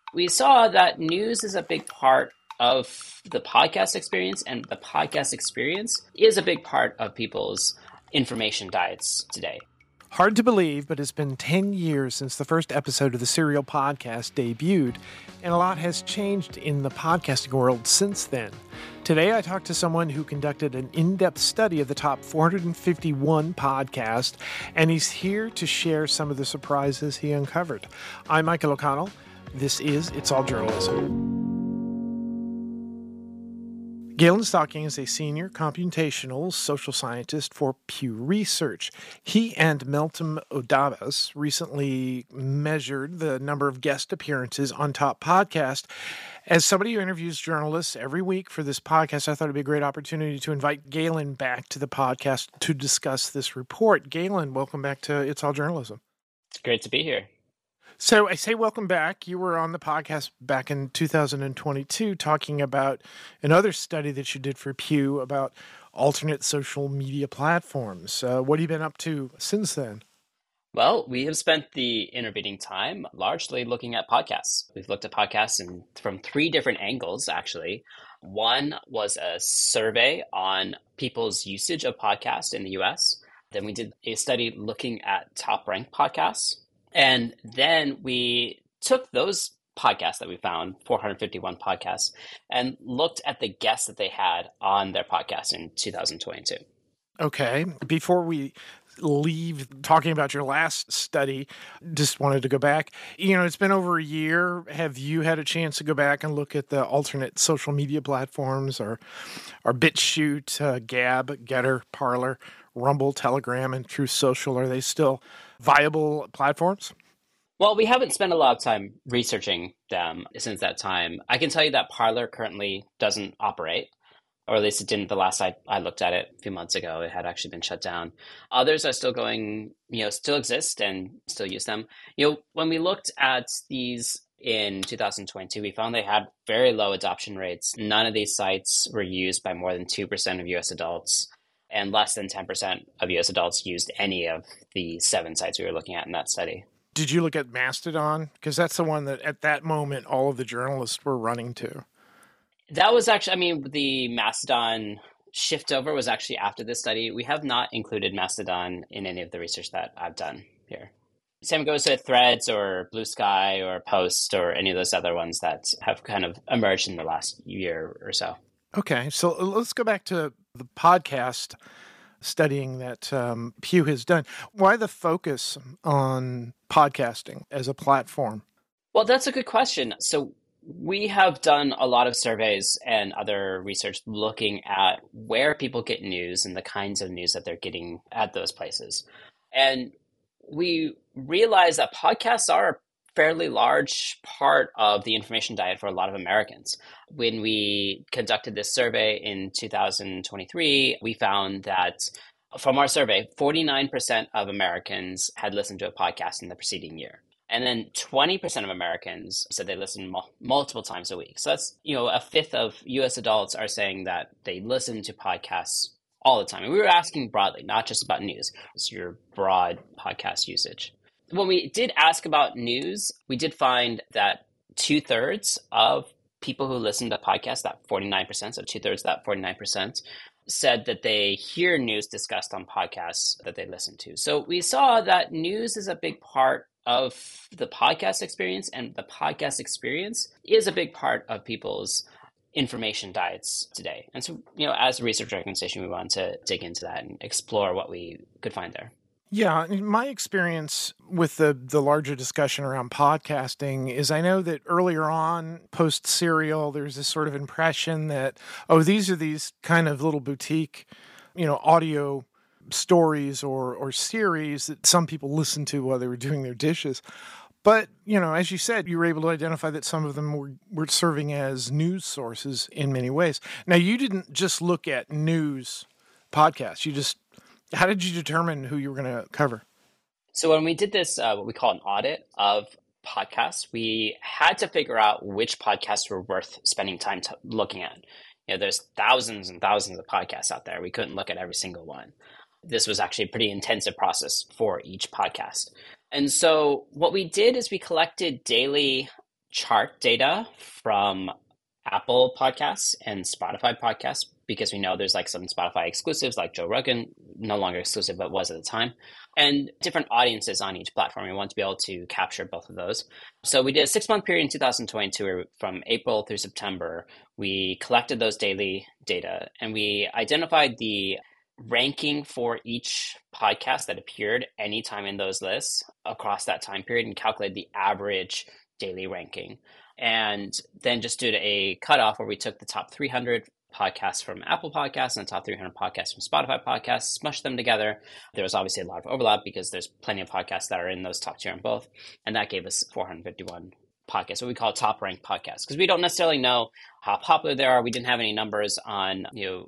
We saw that news is a big part of the podcast experience, and the podcast experience is a big part of people's information diets today. Hard to believe, but it's been 10 years since the first episode of the Serial Podcast debuted, and a lot has changed in the podcasting world since then. Today, I talked to someone who conducted an in-depth study of the top 451 podcasts, and he's here to share some of the surprises he uncovered. I'm Michael O'Connell. This is It's All Journalism. Galen Stocking is a senior computational social scientist for Pew Research. He and Meltem Odabass recently measured the number of guest appearances on top podcasts. As somebody who interviews journalists every week for this podcast, I thought it'd be a great opportunity to invite Galen back to the podcast to discuss this report. Galen, welcome back to It's All Journalism. It's great to be here. So I say welcome back. You were on the podcast back in 2022 talking about another study that you did for Pew about alternate social media platforms. What have you been up to since then? Well, we have spent the intervening time largely looking at podcasts. We've looked at podcasts from three different angles, actually. One was a survey on people's usage of podcasts in the US. Then we did a study looking at top-ranked podcasts. And then we took those podcasts that we found, 451 podcasts, and looked at the guests that they had on their podcast in 2022. Okay. Before we leave talking about your last study, just wanted to go back. It's been over a year. Have you had a chance to go back and look at the alternate social media platforms or BitChute, Gab, Getter, Parler, Rumble, Telegram, and Truth Social? Are they still viable platforms? Well, we haven't spent a lot of time researching them since that time. I can tell you that Parler currently doesn't operate, or at least it didn't the last I looked at it a few months ago. It had actually been shut down. Others are still going, still exist and still use them. When we looked at these in 2022, we found they had very low adoption rates. None of these sites were used by more than 2% of US adults, and less than 10% of US adults used any of the 7 sites we were looking at in that study. Did you look at Mastodon? Because that's the one that at that moment all of the journalists were running to. That was actually, the Mastodon shift over was actually after this study. We have not included Mastodon in any of the research that I've done here. Same goes with Threads or Blue Sky or Post or any of those other ones that have kind of emerged in the last year or so. Okay, so let's go back to the podcast studying that Pew has done. Why the focus on podcasting as a platform? Well, that's a good question. So we have done a lot of surveys and other research looking at where people get news and the kinds of news that they're getting at those places. And we realize that podcasts are a fairly large part of the information diet for a lot of Americans. When we conducted this survey in 2023, we found that from our survey, 49% of Americans had listened to a podcast in the preceding year. And then 20% of Americans said they listen multiple times a week. So that's, a fifth of US adults are saying that they listen to podcasts all the time. And we were asking broadly, not just about news. It's your broad podcast usage. When we did ask about news, we did find that 2/3 of people who listen to podcasts, that 49%, so 2/3 of that 49%, said that they hear news discussed on podcasts that they listen to. So we saw that news is a big part of the podcast experience, and the podcast experience is a big part of people's information diets today. And so, as a research organization, we wanted to dig into that and explore what we could find there. Yeah, in my experience with the larger discussion around podcasting is I know that earlier on, post-Serial, there's this sort of impression that, these are these kind of little boutique, audio stories or series that some people listen to while they were doing their dishes. But, as you said, you were able to identify that some of them were serving as news sources in many ways. Now, you didn't just look at news podcasts. How did you determine who you were going to cover? So when we did this, what we call an audit of podcasts, we had to figure out which podcasts were worth spending time looking at. There's thousands and thousands of podcasts out there. We couldn't look at every single one. This was actually a pretty intensive process for each podcast. And so what we did is we collected daily chart data from Apple Podcasts and Spotify Podcasts because we know there's like some Spotify exclusives like Joe Rogan, no longer exclusive, but was at the time, and different audiences on each platform. We want to be able to capture both of those. So we did a 6-month period in 2022 from April through September. We collected those daily data and we identified the ranking for each podcast that appeared anytime in those lists across that time period and calculated the average daily ranking. And then just did a cutoff where we took the top 300 podcasts from Apple Podcasts and the top 300 podcasts from Spotify Podcasts, smushed them together. There was obviously a lot of overlap because there's plenty of podcasts that are in those top tier on both. And that gave us 451 podcasts, what we call top ranked podcasts, because we don't necessarily know how popular they are. We didn't have any numbers on,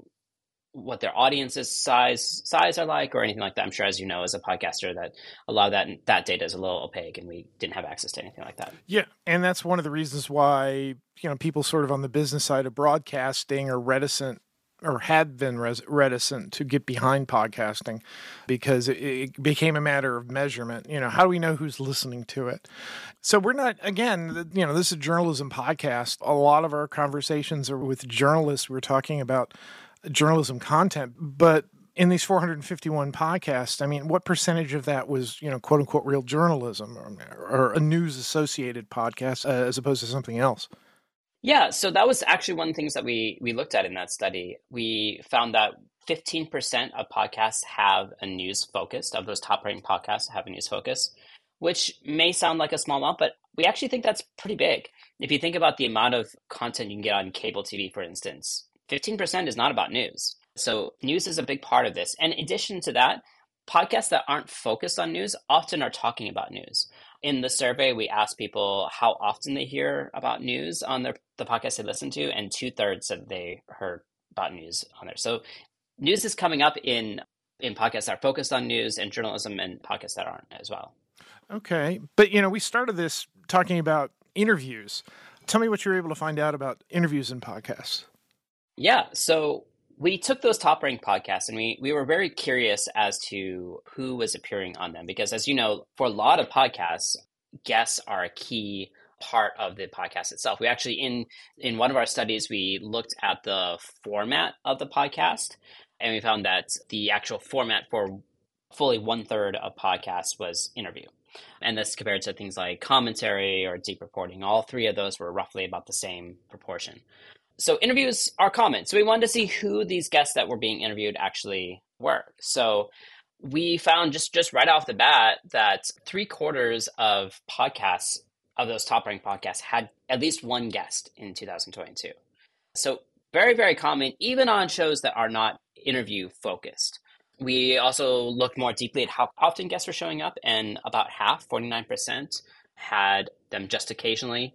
what their audience's size are like or anything like that. I'm sure, as you know, as a podcaster, that a lot of that data is a little opaque and we didn't have access to anything like that. Yeah. And that's one of the reasons why, people sort of on the business side of broadcasting are reticent or had been reticent to get behind podcasting because it became a matter of measurement. How do we know who's listening to it? So we're not, again, this is a journalism podcast. A lot of our conversations are with journalists. We're talking about journalism content, but in these 451 podcasts, I mean, what percentage of that was, quote unquote, real journalism or a news associated podcast as opposed to something else? Yeah, so that was actually one of the things that we looked at in that study. We found that 15% of podcasts have a news focus, of those top ranked podcasts have a news focus, which may sound like a small amount, but we actually think that's pretty big. If you think about the amount of content you can get on cable TV, for instance, 15% is not about news. So news is a big part of this. And in addition to that, podcasts that aren't focused on news often are talking about news. In the survey, we asked people how often they hear about news on the podcast they listen to, and 2/3 said they heard about news on there. So news is coming up in podcasts that are focused on news and journalism and podcasts that aren't as well. Okay. But, we started this talking about interviews. Tell me what you were able to find out about interviews in podcasts. Yeah, so we took those top ranked podcasts and we were very curious as to who was appearing on them because, as you know, for a lot of podcasts, guests are a key part of the podcast itself. We actually, in one of our studies, we looked at the format of the podcast and we found that the actual format for fully 1/3 of podcasts was interview. And this compared to things like commentary or deep reporting. All three of those were roughly about the same proportion. So interviews are common. So we wanted to see who these guests that were being interviewed actually were. So we found just right off the bat that 3/4 of podcasts, of those top ranked podcasts, had at least one guest in 2022. So very, very common, even on shows that are not interview focused. We also looked more deeply at how often guests were showing up, and about half, 49%, had them just occasionally.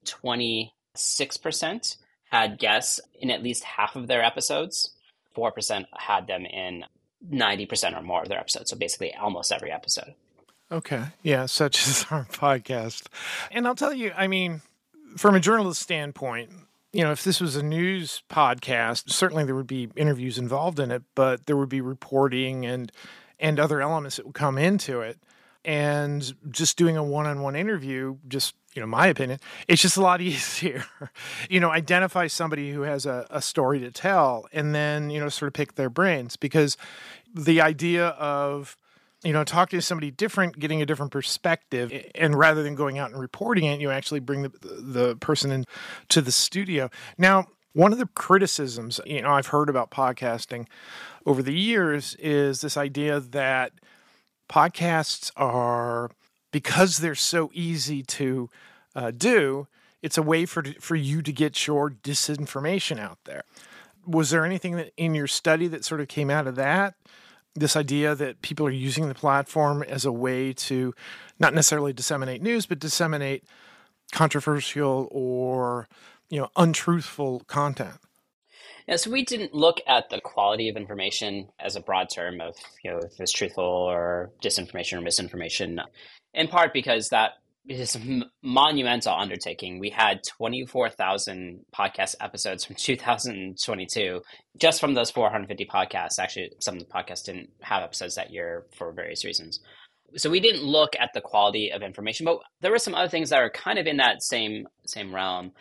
26% had guests in at least half of their episodes. 4% had them in 90% or more of their episodes. So basically almost every episode. Okay. Yeah, such is our podcast. And I'll tell you, I mean, from a journalist standpoint, if this was a news podcast, certainly there would be interviews involved in it, but there would be reporting and other elements that would come into it. And just doing a one-on-one interview, just, my opinion, it's just a lot easier. Identify somebody who has a story to tell and then, sort of pick their brains, because the idea of, talking to somebody different, getting a different perspective, and rather than going out and reporting it, you actually bring the person in to the studio. Now, one of the criticisms, I've heard about podcasting over the years is this idea that podcasts are, because they're so easy to do, it's a way for you to get your disinformation out there. Was there anything that in your study that sort of came out of that? This idea that people are using the platform as a way to not necessarily disseminate news, but disseminate controversial or, untruthful content? Yeah, so we didn't look at the quality of information as a broad term of, if it's truthful or disinformation or misinformation, in part because that is a monumental undertaking. We had 24,000 podcast episodes from 2022, just from those 450 podcasts. Actually, some of the podcasts didn't have episodes that year for various reasons. So we didn't look at the quality of information, but there were some other things that are kind of in that same realm.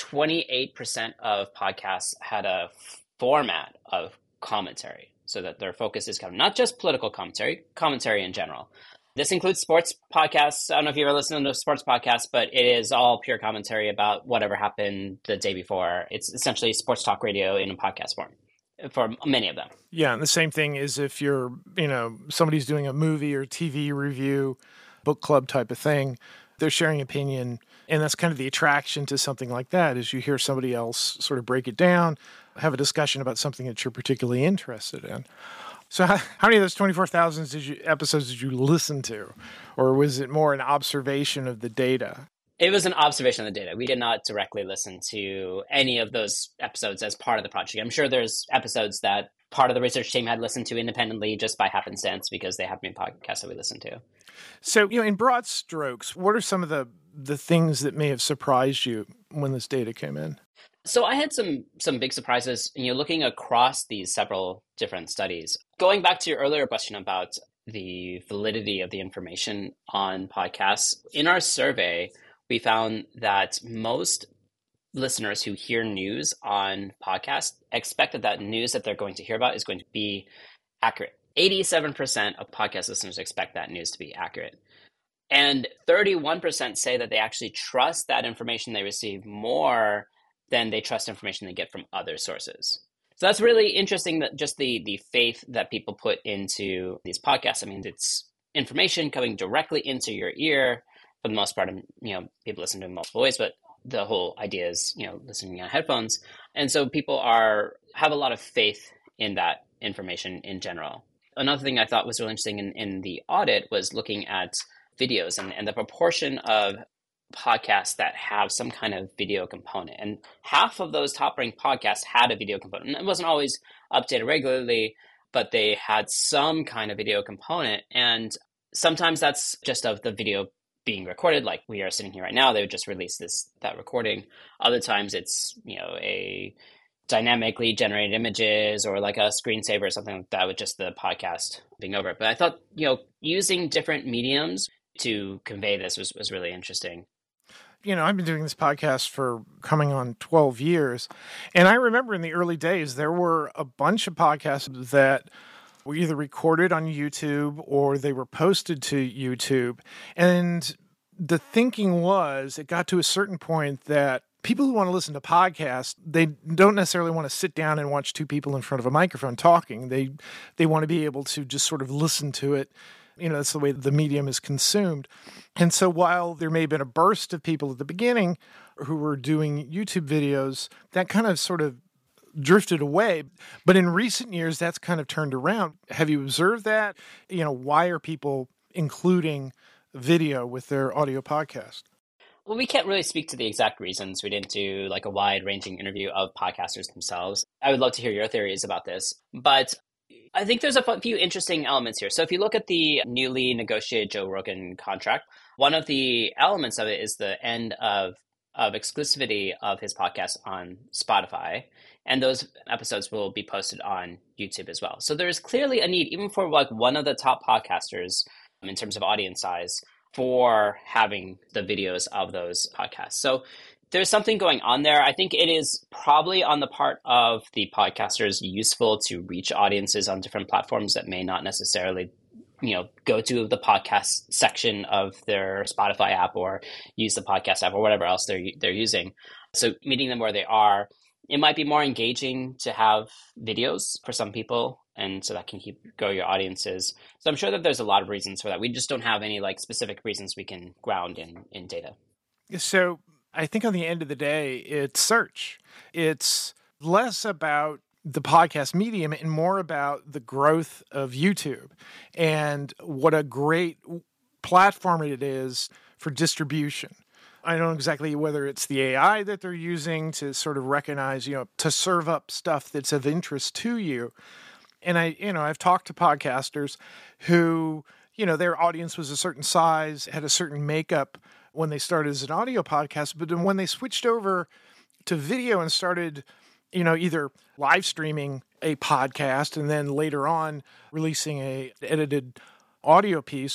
28% of podcasts had a format of commentary, so that their focus is kind of not just political commentary in general. This includes sports podcasts. I don't know if you've ever listened to a sports podcast, but it is all pure commentary about whatever happened the day before. It's essentially sports talk radio in a podcast form for many of them. Yeah, and the same thing is if you're, somebody's doing a movie or TV review, book club type of thing, they're sharing opinion. And that's kind of the attraction to something like that, is you hear somebody else sort of break it down, have a discussion about something that you're particularly interested in. So how many of those 24,000 episodes did you listen to? Or was it more an observation of the data? It was an observation of the data. We did not directly listen to any of those episodes as part of the project. I'm sure there's episodes that part of the research team had listened to independently just by happenstance because they have been podcasts that we listened to. So, in broad strokes, what are some of the things that may have surprised you when this data came in? So I had some big surprises, looking across these several different studies. Going back to your earlier question about the validity of the information on podcasts, in our survey, we found that most listeners who hear news on podcasts expect that news that they're going to hear about is going to be accurate. 87% of podcast listeners expect that news to be accurate. And 31% say that they actually trust that information they receive more than they trust information they get from other sources. So that's really interesting, that just the faith that people put into these podcasts. I mean, it's information coming directly into your ear for the most part. People listen to it in multiple ways, but the whole idea is, listening on headphones. And so people have a lot of faith in that information in general. Another thing I thought was really interesting in the audit was looking at videos and the proportion of podcasts that have some kind of video component. And half of those top-ranked podcasts had a video component. It wasn't always updated regularly, but they had some kind of video component. And sometimes that's just of the video being recorded, like we are sitting here right now. They would just release that recording. Other times it's, a dynamically generated images or like a screensaver or something like that with just the podcast being over it. But I thought, using different mediums to convey this was really interesting. I've been doing this podcast for coming on 12 years. And I remember in the early days, there were a bunch of podcasts that were either recorded on YouTube or they were posted to YouTube. And the thinking was, it got to a certain point that people who want to listen to podcasts, they don't necessarily want to sit down and watch two people in front of a microphone talking. They want to be able to just sort of listen to it. That's the way the medium is consumed. And so while there may have been a burst of people at the beginning who were doing YouTube videos, that kind of sort of drifted away. But in recent years, that's kind of turned around. Have you observed that? Why are people including video with their audio podcast? Well, we can't really speak to the exact reasons. We didn't do like a wide-ranging interview of podcasters themselves. I would love to hear your theories about this. But I think there's a few interesting elements here. So if you look at the newly negotiated Joe Rogan contract, one of the elements of it is the end of exclusivity of his podcast on Spotify. And those episodes will be posted on YouTube as well. So there's clearly a need, even for like one of the top podcasters in terms of audience size, for having the videos of those podcasts. So there's something going on there. I think it is probably on the part of the podcasters useful to reach audiences on different platforms that may not necessarily, go to the podcast section of their Spotify app or use the podcast app or whatever else they're using. So meeting them where they are, it might be more engaging to have videos for some people, and so that can grow your audiences. So I'm sure that there's a lot of reasons for that. We just don't have any like specific reasons we can ground in data. So I think on the end of the day, it's search. It's less about the podcast medium and more about the growth of YouTube and what a great platform it is for distribution. I don't know exactly whether it's the AI that they're using to sort of recognize, to serve up stuff that's of interest to you. And I've talked to podcasters who, their audience was a certain size, had a certain makeup when they started as an audio podcast, but then when they switched over to video and started, either live streaming a podcast and then later on releasing a edited audio piece,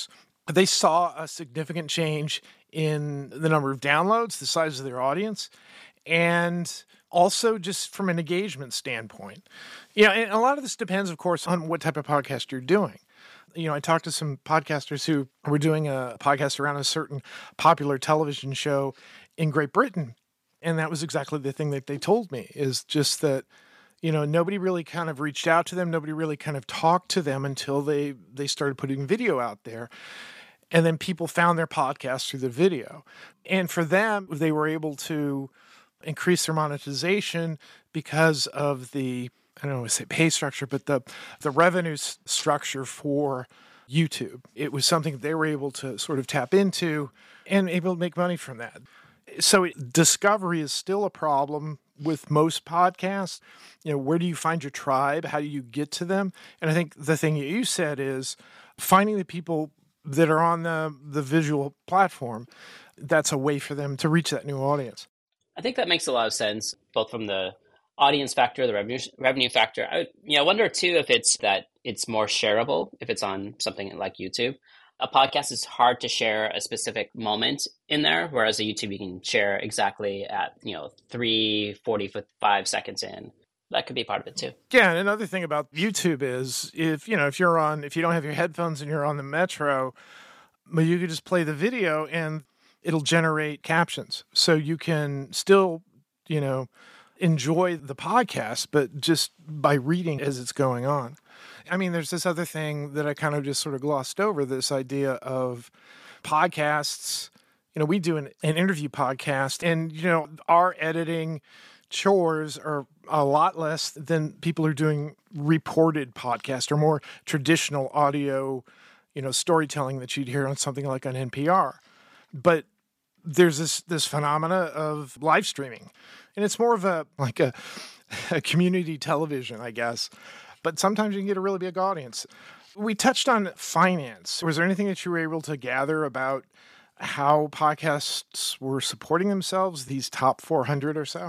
they saw a significant change in the number of downloads, the size of their audience, and also just from an engagement standpoint. And a lot of this depends, of course, on what type of podcast you're doing. I talked to some podcasters who were doing a podcast around a certain popular television show in Great Britain. And that was exactly the thing that they told me, is just that, nobody really kind of reached out to them. Nobody really kind of talked to them until they started putting video out there. And then people found their podcast through the video. And for them, they were able to increase their monetization because of the, I don't know, say pay structure, but the revenue structure for YouTube. It was something that they were able to sort of tap into and able to make money from that. So discovery is still a problem with most podcasts. Where do you find your tribe? How do you get to them? And I think the thing that you said is finding the people that are on the visual platform. That's a way for them to reach that new audience. I think that makes a lot of sense, both from the audience factor, the revenue factor. I wonder too if it's that it's more shareable if it's on something like YouTube. A podcast is hard to share a specific moment in there, whereas a YouTube you can share exactly at 3:45 seconds in. That could be part of it too. Yeah, and another thing about YouTube is if you don't have your headphones and you're on the metro, you could just play the video and it'll generate captions. So you can still, enjoy the podcast, but just by reading as it's going on. I mean, there's this other thing that I kind of just sort of glossed over, this idea of podcasts. We do an interview podcast, and, our editing chores are a lot less than people who are doing reported podcasts or more traditional audio, storytelling that you'd hear on something like on NPR. But there's this phenomena of live streaming, and it's more of a community television, I guess. But sometimes you can get a really big audience. We touched on finance. Was there anything that you were able to gather about how podcasts were supporting themselves, these top 400 or so?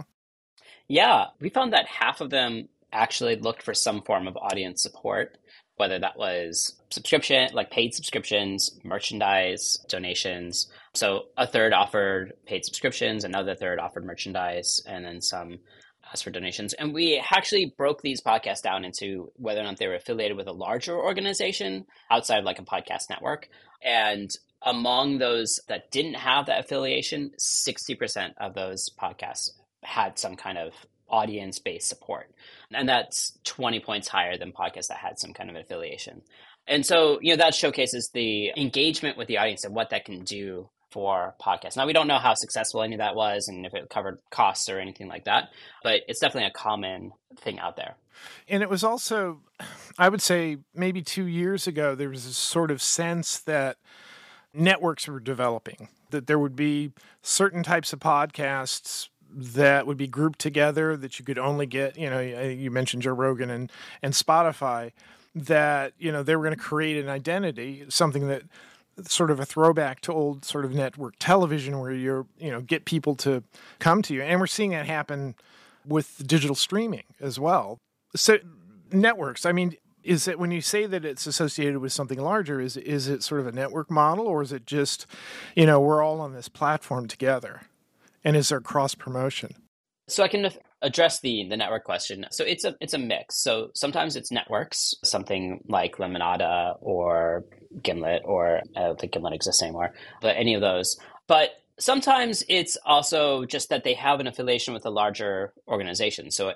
Yeah, we found that half of them actually looked for some form of audience support, whether that was subscription, like paid subscriptions, merchandise, donations. So a third offered paid subscriptions, another third offered merchandise, and then some asked for donations. And we actually broke these podcasts down into whether or not they were affiliated with a larger organization outside of like a podcast network. And among those that didn't have that affiliation, 60% of those podcasts had some kind of audience-based support. And that's 20 points higher than podcasts that had some kind of affiliation. And so, that showcases the engagement with the audience and what that can do for podcasts. Now, we don't know how successful any of that was and if it covered costs or anything like that, but it's definitely a common thing out there. And it was also, I would say maybe 2 years ago, there was this sort of sense that networks were developing, that there would be certain types of podcasts that would be grouped together that you could only get, you mentioned Joe Rogan and Spotify, that, they were going to create an identity, something that sort of a throwback to old sort of network television where you're, get people to come to you. And we're seeing that happen with digital streaming as well. So networks, I mean, is it when you say that it's associated with something larger, is it sort of a network model, or is it just, we're all on this platform together? And is there cross promotion? So I can address the network question. So it's a mix. So sometimes it's networks, something like Lemonada or Gimlet, or I don't think Gimlet exists anymore, but any of those. But sometimes it's also just that they have an affiliation with a larger organization. So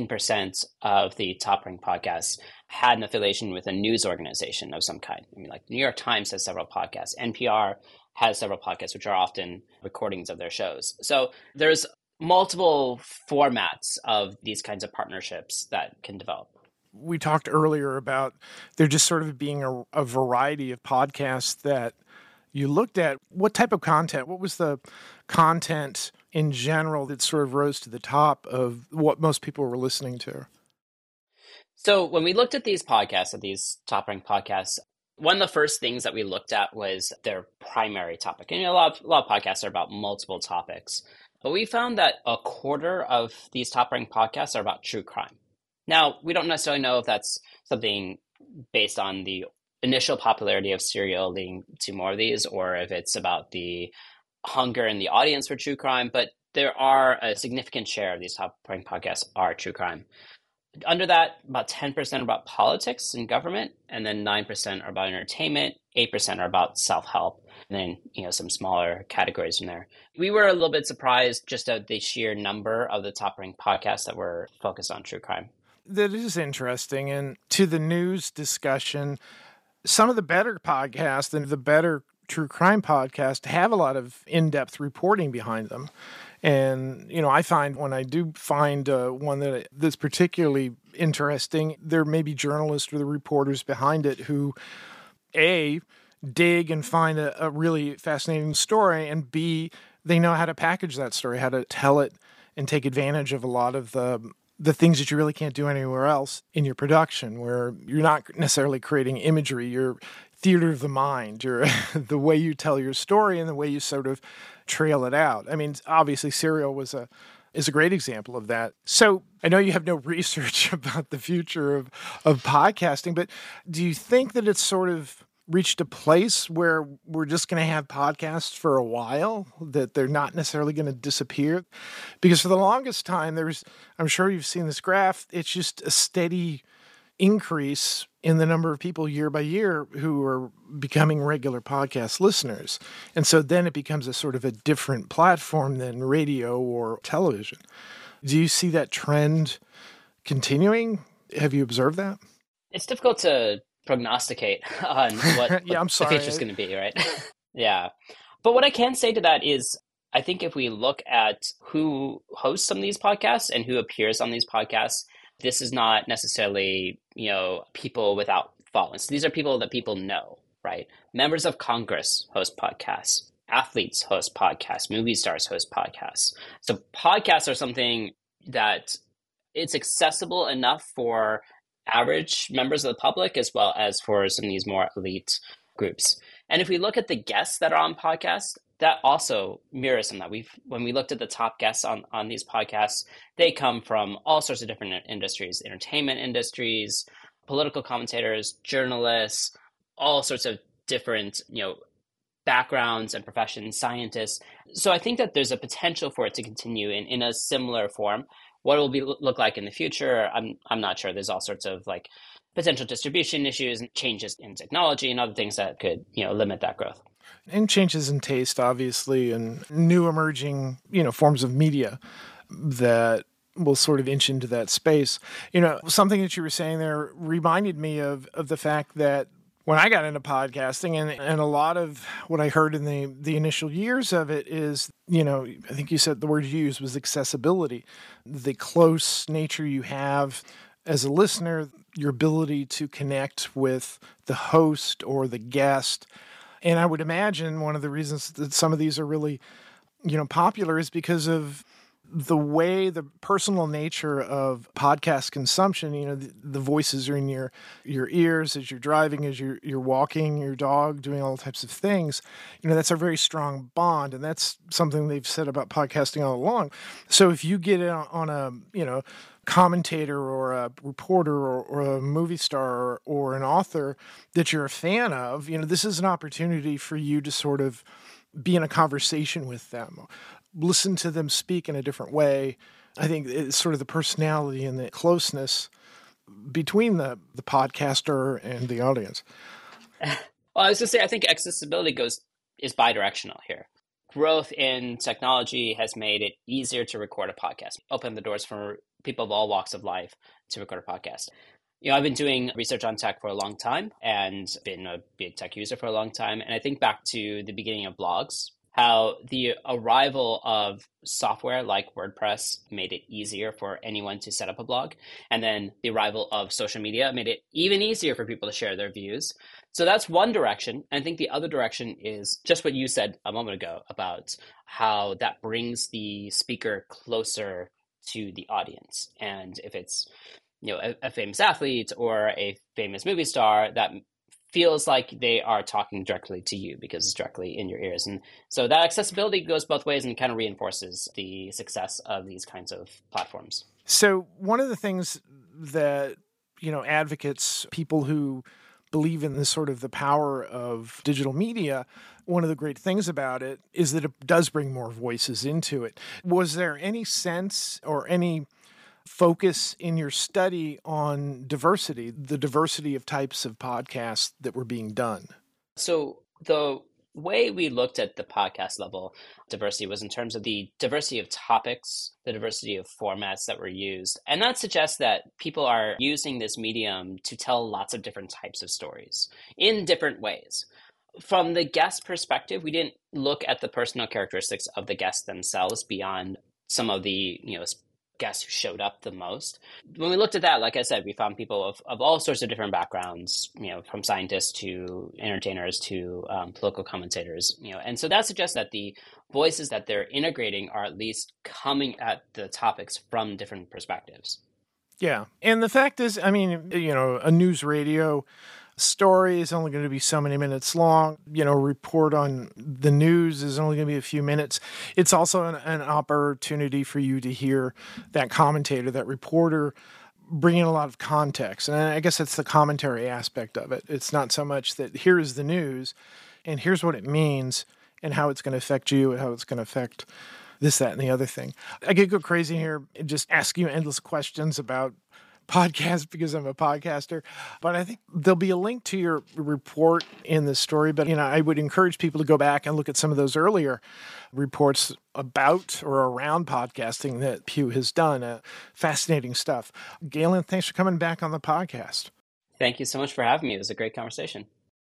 18% of the top ranked podcasts had an affiliation with a news organization of some kind. I mean, like New York Times has several podcasts. NPR has several podcasts, which are often recordings of their shows. So there's multiple formats of these kinds of partnerships that can develop. We talked earlier about there just sort of being a variety of podcasts that you looked at. What type of content? What was the content in general that sort of rose to the top of what most people were listening to? So when we looked at these podcasts, at these top-ranked podcasts, one of the first things that we looked at was their primary topic. And a lot of podcasts are about multiple topics. But we found that a quarter of these top-ranked podcasts are about true crime. Now, we don't necessarily know if that's something based on the initial popularity of Serial leading to more of these, or if it's about the hunger in the audience for true crime. But there are a significant share of these top rank podcasts are true crime. Under that, about 10% are about politics and government, and then 9% are about entertainment, 8% are about self-help, and then some smaller categories in there. We were a little bit surprised just at the sheer number of the top ranked podcasts that were focused on true crime. That is interesting. And to the news discussion, some of the better podcasts and the better true crime podcasts have a lot of in-depth reporting behind them. And, I find when I do find one that's particularly interesting, there may be journalists or the reporters behind it who, A, dig and find a really fascinating story, and B, they know how to package that story, how to tell it and take advantage of a lot of the things that you really can't do anywhere else in your production, where you're not necessarily creating imagery, you're theater of the mind, you're the way you tell your story and the way you sort of trail it out. I mean, obviously Serial is a great example of that. So I know you have no research about the future of podcasting, but do you think that it's sort of reached a place where we're just going to have podcasts for a while, that they're not necessarily going to disappear? Because for the longest time, I'm sure you've seen this graph, it's just a steady increase in the number of people year by year who are becoming regular podcast listeners. And so then it becomes a sort of a different platform than radio or television. Do you see that trend continuing? Have you observed that? It's difficult to prognosticate on what yeah, I'm sorry. the future's going to be, right? Yeah. But what I can say to that is, I think if we look at who hosts some of these podcasts and who appears on these podcasts, this is not necessarily, people without followings. These are people that people know, right? Members of Congress host podcasts. Athletes host podcasts. Movie stars host podcasts. So podcasts are something that it's accessible enough for average members of the public as well as for some of these more elite groups. And if we look at the guests that are on podcasts, that also mirrors some of that. When we looked at the top guests on these podcasts, they come from all sorts of different industries, entertainment industries, political commentators, journalists, all sorts of different, backgrounds and professions, scientists. So I think that there's a potential for it to continue in a similar form. What it will look like in the future, I'm not sure. There's all sorts of potential distribution issues and changes in technology and other things that could, limit that growth. And changes in taste, obviously, and new emerging, forms of media that will sort of inch into that space. Something that you were saying there reminded me of the fact that when I got into podcasting, and a lot of what I heard in the initial years of it is, I think you said the word you used was accessibility, the close nature you have as a listener, your ability to connect with the host or the guest. And I would imagine one of the reasons that some of these are really, popular is because of the way, the personal nature of podcast consumption. The voices are in your ears as you're driving, as you're walking your dog, doing all types of things. That's a very strong bond, and that's something they've said about podcasting all along. So if you get on a, commentator or a reporter or a movie star or an author that you're a fan of, this is an opportunity for you to sort of be in a conversation with them, listen to them speak in a different way. I think it's sort of the personality and the closeness between the podcaster and the audience. Well, I was going to say, I think accessibility is bidirectional here. Growth in technology has made it easier to record a podcast, open the doors for people of all walks of life to record a podcast. I've been doing research on tech for a long time and been a big tech user for a long time. And I think back to the beginning of blogs, how the arrival of software like WordPress made it easier for anyone to set up a blog. And then the arrival of social media made it even easier for people to share their views. So that's one direction. I think the other direction is just what you said a moment ago about how that brings the speaker closer to the audience. And if it's, a famous athlete or a famous movie star, that feels like they are talking directly to you because it's directly in your ears. And so that accessibility goes both ways and kind of reinforces the success of these kinds of platforms. So one of the things that, advocates, people who believe in this sort of the power of digital media, one of the great things about it is that it does bring more voices into it. Was there any sense or any focus in your study on diversity, the diversity of types of podcasts that were being done? So the way we looked at the podcast level diversity was in terms of the diversity of topics, the diversity of formats that were used. And that suggests that people are using this medium to tell lots of different types of stories in different ways. From the guest perspective, we didn't look at the personal characteristics of the guests themselves beyond some of the, guests who showed up the most. When we looked at that, like I said, we found people of all sorts of different backgrounds, from scientists to entertainers to political commentators, and so that suggests that the voices that they're integrating are at least coming at the topics from different perspectives. Yeah. And the fact is, a news radio story is only going to be so many minutes long. Report on the news is only going to be a few minutes. It's also an opportunity for you to hear that commentator, that reporter, bring in a lot of context. And I guess that's the commentary aspect of it. It's not so much that here is the news and here's what it means and how it's going to affect you and how it's going to affect this, that, and the other thing. I could go crazy here and just ask you endless questions about podcast because I'm a podcaster, but I think there'll be a link to your report in the story. But, I would encourage people to go back and look at some of those earlier reports about or around podcasting that Pew has done. Fascinating stuff. Galen, thanks for coming back on the podcast. Thank you so much for having me. It was a great conversation.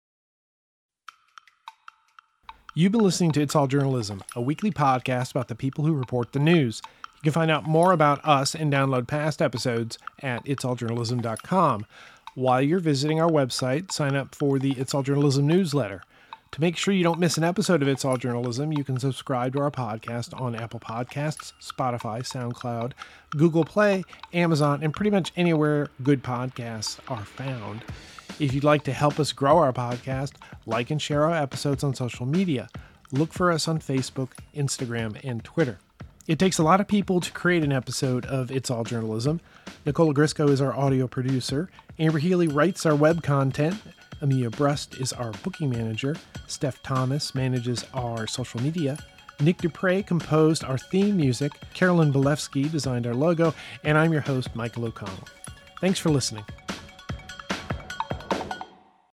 You've been listening to It's All Journalism, a weekly podcast about the people who report the news. You can find out more about us and download past episodes at itsalljournalism.com. While you're visiting our website, sign up for the It's All Journalism newsletter. To make sure you don't miss an episode of It's All Journalism, you can subscribe to our podcast on Apple Podcasts, Spotify, SoundCloud, Google Play, Amazon, and pretty much anywhere good podcasts are found. If you'd like to help us grow our podcast, like and share our episodes on social media. Look for us on Facebook, Instagram, and Twitter. It takes a lot of people to create an episode of It's All Journalism. Nicola Grisco is our audio producer. Amber Healy writes our web content. Amelia Brust is our booking manager. Steph Thomas manages our social media. Nick Dupre composed our theme music. Carolyn Belevsky designed our logo. And I'm your host, Michael O'Connell. Thanks for listening.